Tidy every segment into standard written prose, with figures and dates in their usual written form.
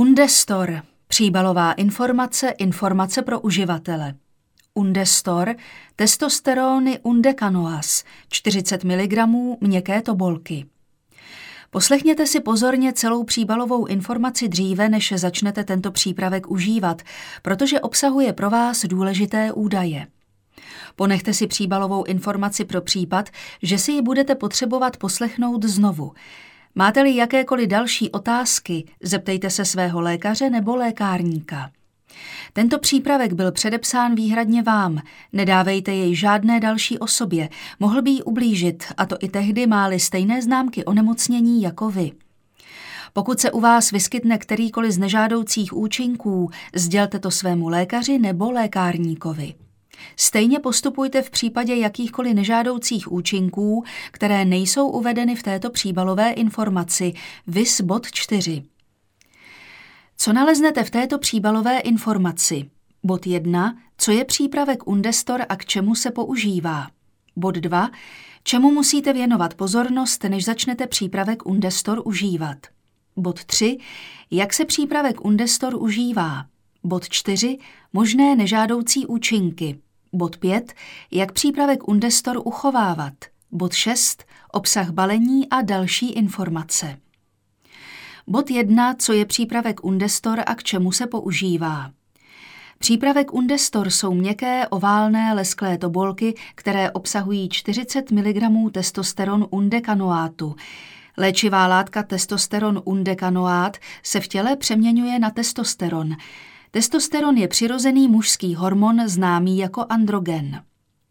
Undestor, příbalová informace pro uživatele. Undestor, testosterony undecanoas, 40 mg, měkké tobolky. Poslechněte si pozorně celou příbalovou informaci dříve, než začnete tento přípravek užívat, protože obsahuje pro vás důležité údaje. Ponechte si příbalovou informaci pro případ, že si ji budete potřebovat poslechnout znovu. Máte-li jakékoliv další otázky, zeptejte se svého lékaře nebo lékárníka. Tento přípravek byl předepsán výhradně vám, nedávejte jej žádné další osobě, mohl by jí ublížit, a to i tehdy, má-li stejné známky onemocnění jako vy. Pokud se u vás vyskytne kterýkoliv z nežádoucích účinků, sdělte to svému lékaři nebo lékárníkovi. Stejně postupujte v případě jakýchkoliv nežádoucích účinků, které nejsou uvedeny v této příbalové informaci, viz bod 4. Co naleznete v této příbalové informaci? Bod 1. Co je přípravek Undestor a k čemu se používá? Bod 2. Čemu musíte věnovat pozornost, než začnete přípravek Undestor užívat? Bod 3. Jak se přípravek Undestor užívá? Bod 4. Možné nežádoucí účinky. Bod 5. Jak přípravek Undestor uchovávat? Bod 6. Obsah balení a další informace. Bod 1. Co je přípravek Undestor a k čemu se používá? Přípravek Undestor jsou měkké, oválné, lesklé tobolky, které obsahují 40 mg testosteron undecanoátu. Léčivá látka testosteron undecanoát se v těle přeměňuje na testosteron. Testosteron je přirozený mužský hormon známý jako androgen.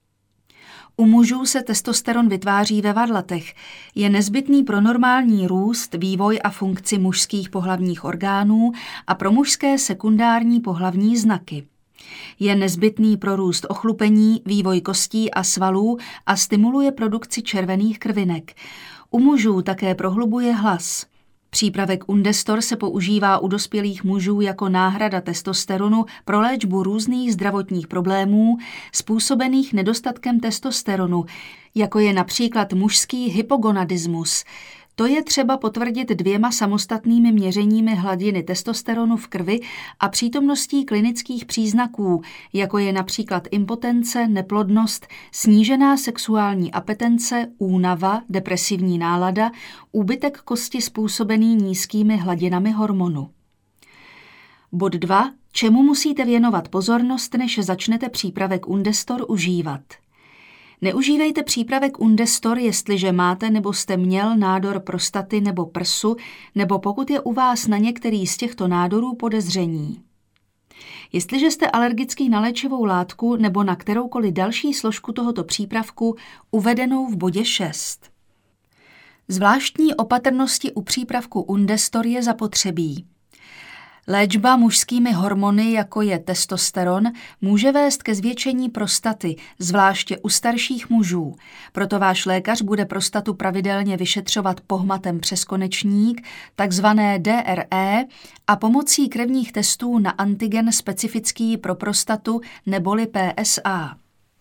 U mužů se testosteron vytváří ve varlatech. Je nezbytný pro normální růst, vývoj a funkci mužských pohlavních orgánů a pro mužské sekundární pohlavní znaky. Je nezbytný pro růst ochlupení, vývoj kostí a svalů a stimuluje produkci červených krvinek. U mužů také prohlubuje hlas. Přípravek Undestor se používá u dospělých mužů jako náhrada testosteronu pro léčbu různých zdravotních problémů způsobených nedostatkem testosteronu, jako je například mužský hypogonadismus. To je třeba potvrdit 2 samostatnými měřeními hladiny testosteronu v krvi a přítomností klinických příznaků, jako je například impotence, neplodnost, snížená sexuální apetence, únava, depresivní nálada, úbytek kosti způsobený nízkými hladinami hormonu. Bod 2. Čemu musíte věnovat pozornost, než začnete přípravek Undestor užívat? Neužívejte přípravek Undestor, jestliže máte nebo jste měl nádor prostaty nebo prsu, nebo pokud je u vás na některý z těchto nádorů podezření. Jestliže jste alergický na léčivou látku nebo na kteroukoliv další složku tohoto přípravku uvedenou v bodě 6. Zvláštní opatrnosti u přípravku Undestor je zapotřebí. Léčba mužskými hormony, jako je testosteron, může vést ke zvětšení prostaty, zvláště u starších mužů. Proto váš lékař bude prostatu pravidelně vyšetřovat pohmatem přes konečník, takzvané DRE, a pomocí krevních testů na antigen specifický pro prostatu neboli PSA.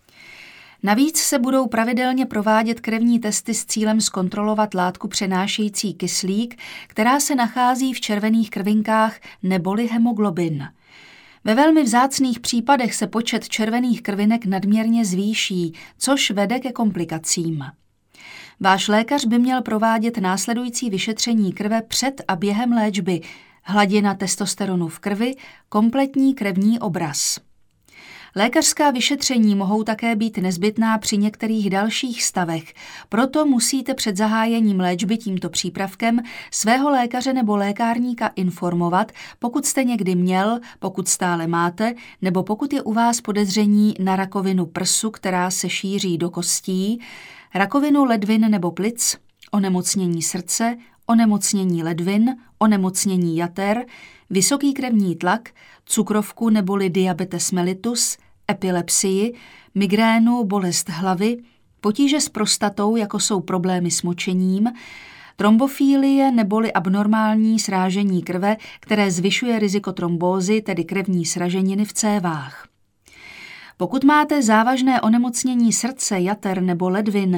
Navíc se budou pravidelně provádět krevní testy s cílem zkontrolovat látku přenášející kyslík, která se nachází v červených krvinkách neboli hemoglobin. Ve velmi vzácných případech se počet červených krvinek nadměrně zvýší, což vede ke komplikacím. Váš lékař by měl provádět následující vyšetření krve před a během léčby: hladina testosteronu v krvi, kompletní krevní obraz. Lékařská vyšetření mohou také být nezbytná při některých dalších stavech, proto musíte před zahájením léčby tímto přípravkem svého lékaře nebo lékárníka informovat, pokud jste někdy měl, pokud stále máte, nebo pokud je u vás podezření na rakovinu prsu, která se šíří do kostí, rakovinu ledvin nebo plic, onemocnění srdce, onemocnění ledvin, onemocnění jater, vysoký krevní tlak, cukrovku neboli diabetes mellitus, epilepsii, migrénu, bolest hlavy, potíže s prostatou, jako jsou problémy s močením, trombofílie neboli abnormální srážení krve, které zvyšuje riziko trombózy, tedy krevní sraženiny v cévách. Pokud máte závažné onemocnění srdce, jater nebo ledvin,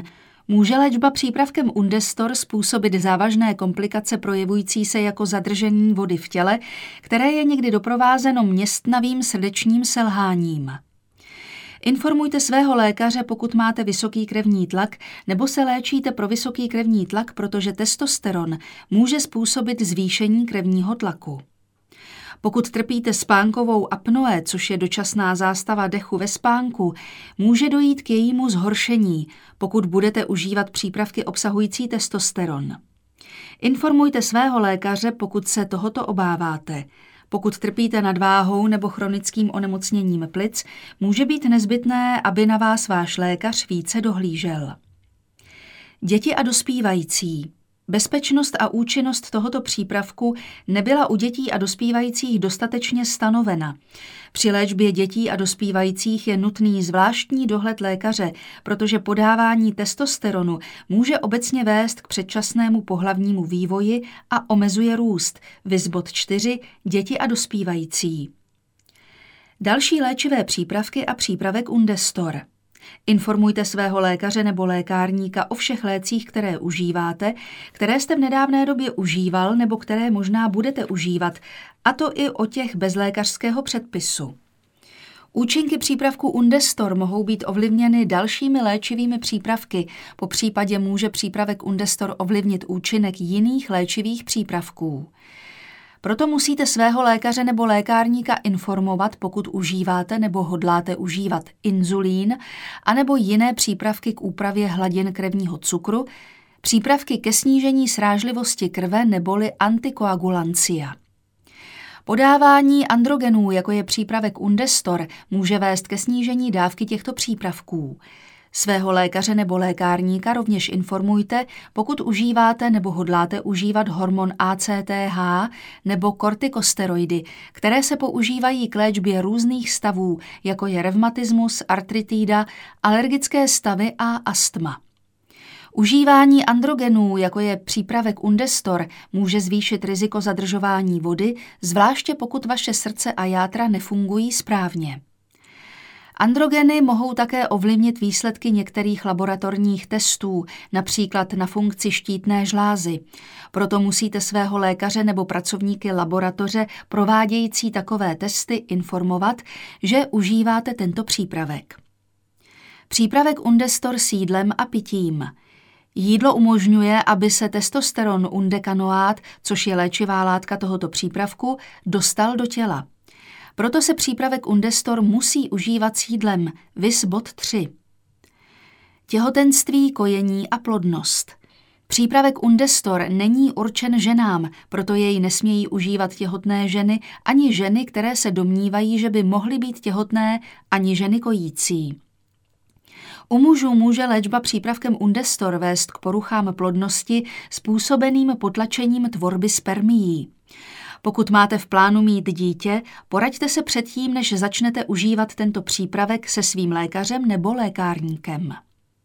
Může léčba přípravkem Undestor způsobit závažné komplikace projevující se jako zadržení vody v těle, které je někdy doprovázeno městnavým srdečním selháním. Informujte svého lékaře, pokud máte vysoký krevní tlak, nebo se léčíte pro vysoký krevní tlak, protože testosteron může způsobit zvýšení krevního tlaku. Pokud trpíte spánkovou apnoe, což je dočasná zástava dechu ve spánku, může dojít k jejímu zhoršení, pokud budete užívat přípravky obsahující testosteron. Informujte svého lékaře, pokud se tohoto obáváte. Pokud trpíte nadváhou nebo chronickým onemocněním plic, může být nezbytné, aby na vás váš lékař více dohlížel. Děti a dospívající. Bezpečnost a účinnost tohoto přípravku nebyla u dětí a dospívajících dostatečně stanovena. Při léčbě dětí a dospívajících je nutný zvláštní dohled lékaře, protože podávání testosteronu může obecně vést k předčasnému pohlavnímu vývoji a omezuje růst. Viz bod 4. Děti a dospívající. Další léčivé přípravky a přípravek Undestor. Informujte svého lékaře nebo lékárníka o všech lécích, které užíváte, které jste v nedávné době užíval nebo které možná budete užívat, a to i o těch bez lékařského předpisu. Účinky přípravku Undestor mohou být ovlivněny dalšími léčivými přípravky, po případě může přípravek Undestor ovlivnit účinek jiných léčivých přípravků. Proto musíte svého lékaře nebo lékárníka informovat, pokud užíváte nebo hodláte užívat inzulín anebo jiné přípravky k úpravě hladin krevního cukru, přípravky ke snížení srážlivosti krve neboli antikoagulancia. Podávání androgenů, jako je přípravek Undestor, může vést ke snížení dávky těchto přípravků. Svého lékaře nebo lékárníka rovněž informujte, pokud užíváte nebo hodláte užívat hormon ACTH nebo kortikosteroidy, které se používají k léčbě různých stavů, jako je revmatismus, artritída, alergické stavy a astma. Užívání androgenů, jako je přípravek Undestor, může zvýšit riziko zadržování vody, zvláště pokud vaše srdce a játra nefungují správně. Androgeny mohou také ovlivnit výsledky některých laboratorních testů, například na funkci štítné žlázy. Proto musíte svého lékaře nebo pracovníky laboratoře provádějící takové testy informovat, že užíváte tento přípravek. Přípravek Undestor s jídlem a pitím. Jídlo umožňuje, aby se testosteron undecanoát, což je léčivá látka tohoto přípravku, dostal do těla. Proto se přípravek Undestor musí užívat s jídlem, viz bod 3. Těhotenství, kojení a plodnost. Přípravek Undestor není určen ženám, proto jej nesmějí užívat těhotné ženy ani ženy, které se domnívají, že by mohly být těhotné, ani ženy kojící. U mužů může léčba přípravkem Undestor vést k poruchám plodnosti způsobeným potlačením tvorby spermií. Pokud máte v plánu mít dítě, poraďte se předtím, než začnete užívat tento přípravek se svým lékařem nebo lékárníkem.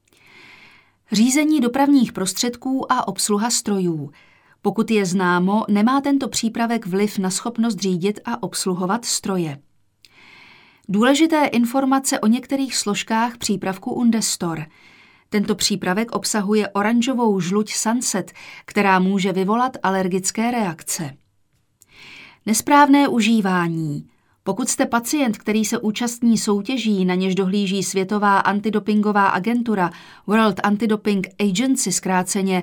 Řízení dopravních prostředků a obsluha strojů. Pokud je známo, nemá tento přípravek vliv na schopnost řídit a obsluhovat stroje. Důležité informace o některých složkách přípravku Undestor. Tento přípravek obsahuje oranžovou žluť Sunset, která může vyvolat alergické reakce. Nesprávné užívání. Pokud jste pacient, který se účastní soutěží, na něž dohlíží Světová antidopingová agentura World Anti-Doping Agency, zkráceně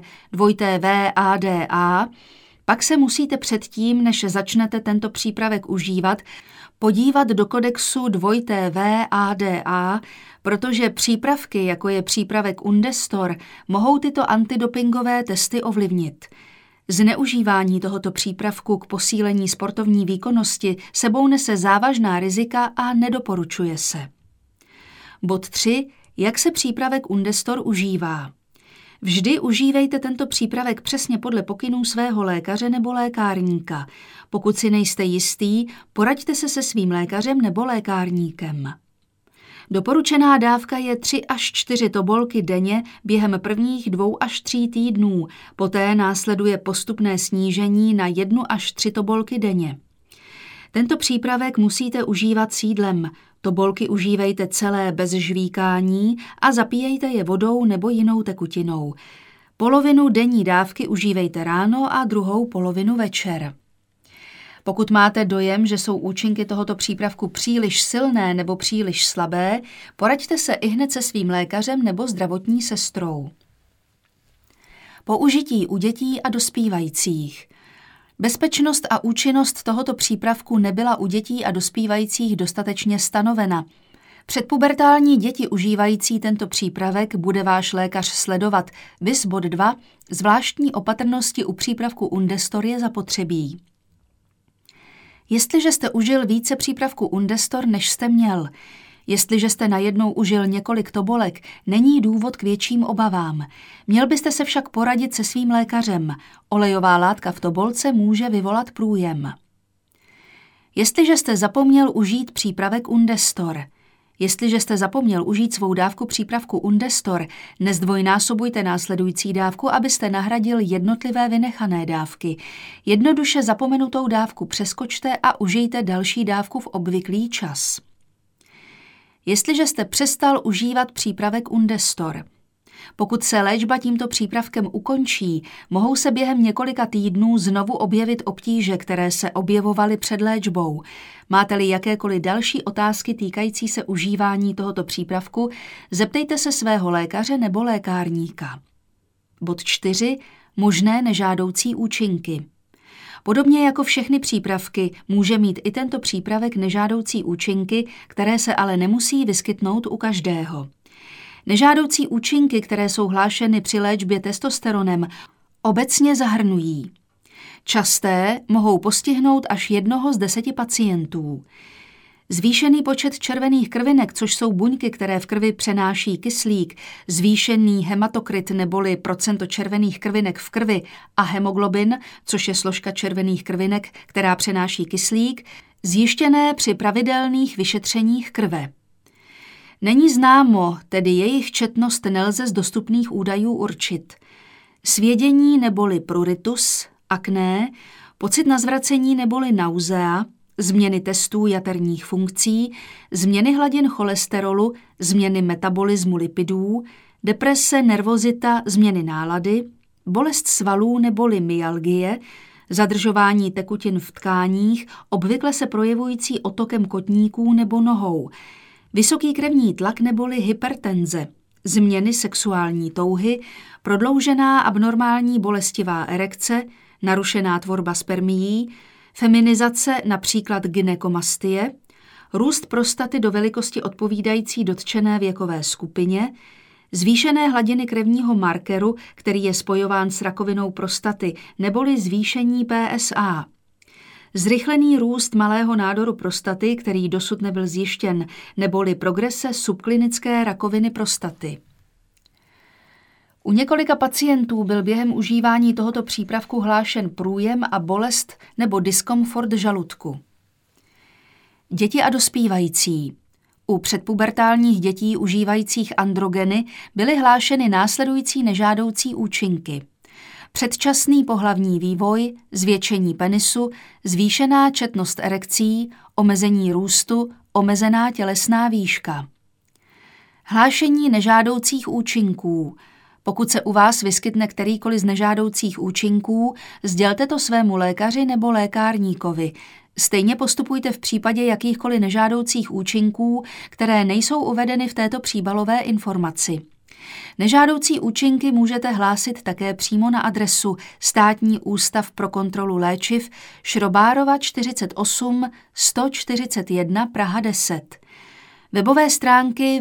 WADA, pak se musíte předtím, než začnete tento přípravek užívat, podívat do kodexu WADA, protože přípravky, jako je přípravek Undestor, mohou tyto antidopingové testy ovlivnit. Zneužívání tohoto přípravku k posílení sportovní výkonnosti sebou nese závažná rizika a nedoporučuje se. Bod 3. Jak se přípravek Undestor užívá? Vždy užívejte tento přípravek přesně podle pokynů svého lékaře nebo lékárníka. Pokud si nejste jistý, poraďte se svým lékařem nebo lékárníkem. Doporučená dávka je 3 až 4 tobolky denně během prvních 2 až 3 týdnů, poté následuje postupné snížení na 1 až 3 tobolky denně. Tento přípravek musíte užívat s jídlem, Tobolky užívejte celé bez žvíkání a zapíjejte je vodou nebo jinou tekutinou. Polovinu denní dávky užívejte ráno a druhou polovinu večer. Pokud máte dojem, že jsou účinky tohoto přípravku příliš silné nebo příliš slabé, poraďte se ihned se svým lékařem nebo zdravotní sestrou. Použití u dětí a dospívajících. Bezpečnost a účinnost tohoto přípravku nebyla u dětí a dospívajících dostatečně stanovena. Předpubertální děti užívající tento přípravek bude váš lékař sledovat. Viz bod 2. Zvláštní opatrnosti u přípravku Undestor je zapotřebí. Jestliže jste užil více přípravku Undestor, než jste měl, jestliže jste najednou užil několik tobolek, není důvod k větším obavám. Měl byste se však poradit se svým lékařem. Olejová látka v tobolce může vyvolat průjem. Jestliže jste zapomněl užít přípravek Undestor, jestliže jste zapomněl užít svou dávku přípravku Undestor, nezdvojnásobujte následující dávku, abyste nahradil jednotlivé vynechané dávky. Jednoduše zapomenutou dávku přeskočte a užijte další dávku v obvyklý čas. Jestliže jste přestal užívat přípravek Undestor, pokud se léčba tímto přípravkem ukončí, mohou se během několika týdnů znovu objevit obtíže, které se objevovaly před léčbou. Máte-li jakékoliv další otázky týkající se užívání tohoto přípravku, zeptejte se svého lékaře nebo lékárníka. Bod 4. Možné nežádoucí účinky. Podobně jako všechny přípravky může mít i tento přípravek nežádoucí účinky, které se ale nemusí vyskytnout u každého. Nežádoucí účinky, které jsou hlášeny při léčbě testosteronem, obecně zahrnují. Časté mohou postihnout až 1 z 10 pacientů. Zvýšený počet červených krvinek, což jsou buňky, které v krvi přenáší kyslík, zvýšený hematokrit neboli procento červených krvinek v krvi a hemoglobin, což je složka červených krvinek, která přenáší kyslík, zjištěné při pravidelných vyšetřeních krve. Není známo, tedy jejich četnost nelze z dostupných údajů určit. Svědění neboli pruritus, akné, pocit na zvracení neboli nauzea, změny testů jaterních funkcí, změny hladin cholesterolu, změny metabolismu lipidů, deprese, nervozita, změny nálady, bolest svalů neboli myalgie, zadržování tekutin v tkáních, obvykle se projevující otokem kotníků nebo nohou, vysoký krevní tlak neboli hypertenze, změny sexuální touhy, prodloužená abnormální bolestivá erekce, narušená tvorba spermií, feminizace, například gynekomastie, růst prostaty do velikosti odpovídající dotčené věkové skupině, zvýšené hladiny krevního markeru, který je spojován s rakovinou prostaty, neboli zvýšení PSA, zrychlený růst malého nádoru prostaty, který dosud nebyl zjištěn, neboli progrese subklinické rakoviny prostaty. U několika pacientů byl během užívání tohoto přípravku hlášen průjem a bolest nebo diskomfort žaludku. Děti a dospívající. U předpubertálních dětí užívajících androgeny byly hlášeny následující nežádoucí účinky. Předčasný pohlavní vývoj, zvětšení penisu, zvýšená četnost erekcí, omezení růstu, omezená tělesná výška. Hlášení nežádoucích účinků. Pokud se u vás vyskytne kterýkoliv z nežádoucích účinků, sdělte to svému lékaři nebo lékárníkovi. Stejně postupujte v případě jakýchkoliv nežádoucích účinků, které nejsou uvedeny v této příbalové informaci. Nežádoucí účinky můžete hlásit také přímo na adresu Státní ústav pro kontrolu léčiv Šrobárova 48 141 Praha 10. Webové stránky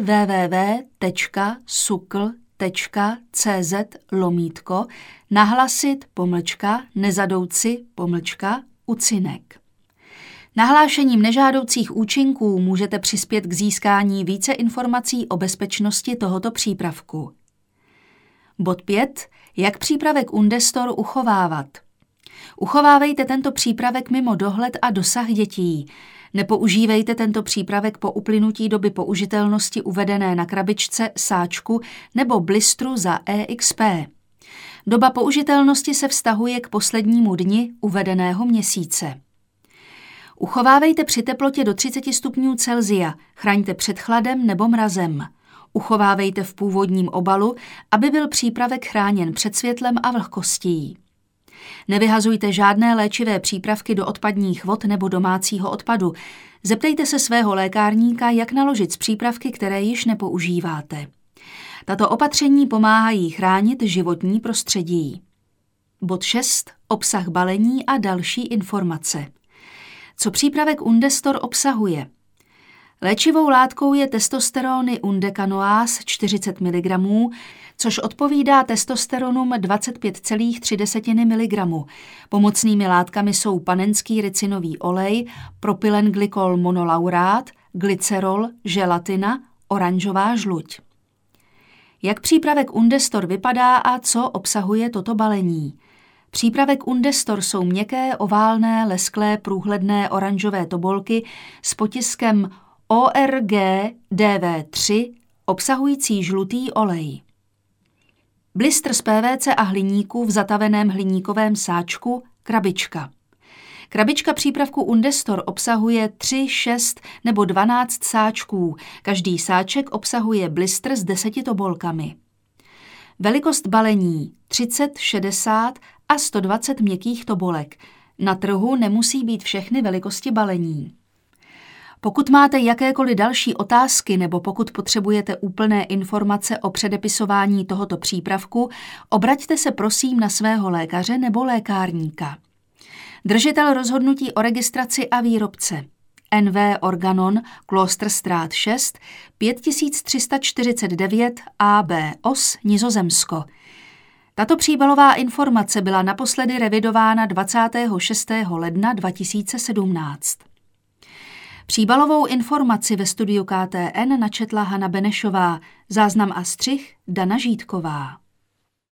www.nahlasit-nezadouci-ucinek. Nahlášením nežádoucích účinků můžete přispět k získání více informací o bezpečnosti tohoto přípravku. Bod 5. Jak přípravek Undestor uchovávat? Uchovávejte tento přípravek mimo dohled a dosah dětí. Nepoužívejte tento přípravek po uplynutí doby použitelnosti uvedené na krabičce, sáčku nebo blistru za EXP. Doba použitelnosti se vztahuje k poslednímu dni uvedeného měsíce. Uchovávejte při teplotě do 30 stupňů Celsia, chraňte před chladem nebo mrazem. Uchovávejte v původním obalu, aby byl přípravek chráněn před světlem a vlhkostí. Nevyhazujte žádné léčivé přípravky do odpadních vod nebo domácího odpadu. Zeptejte se svého lékárníka, jak naložit s přípravky, které již nepoužíváte. Tato opatření pomáhají chránit životní prostředí. Bod 6. Obsah balení a další informace. Co přípravek Undestor obsahuje? Léčivou látkou je testosterony undecanoás 40 mg, což odpovídá testosteronum 25,3 mg. Pomocnými látkami jsou panenský ricinový olej, propylenglykol monolaurát, glycerol, želatina, oranžová žluť. Jak přípravek Undestor vypadá a co obsahuje toto balení? Přípravek Undestor jsou měkké, oválné, lesklé, průhledné oranžové tobolky s potiskem ORG-DV3 obsahující žlutý olej. Blistr z PVC a hliníku v zataveném hliníkovém sáčku, krabička. Krabička přípravku Undestor obsahuje 3, 6 nebo 12 sáčků. Každý sáček obsahuje blistr s 10 tobolkami. Velikost balení 30, 60 a 120 měkkých tobolek. Na trhu nemusí být všechny velikosti balení. Pokud máte jakékoliv další otázky nebo pokud potřebujete úplné informace o předepisování tohoto přípravku, obraťte se prosím na svého lékaře nebo lékárníka. Držitel rozhodnutí o registraci a výrobce NV Organon, Klosterstraat 6, 5349 AB Os, Nizozemsko. Tato příbalová informace byla naposledy revidována 26. ledna 2017. Příbalovou informaci ve studiu KTN načetla Hana Benešová, záznam a střih Dana Žítková.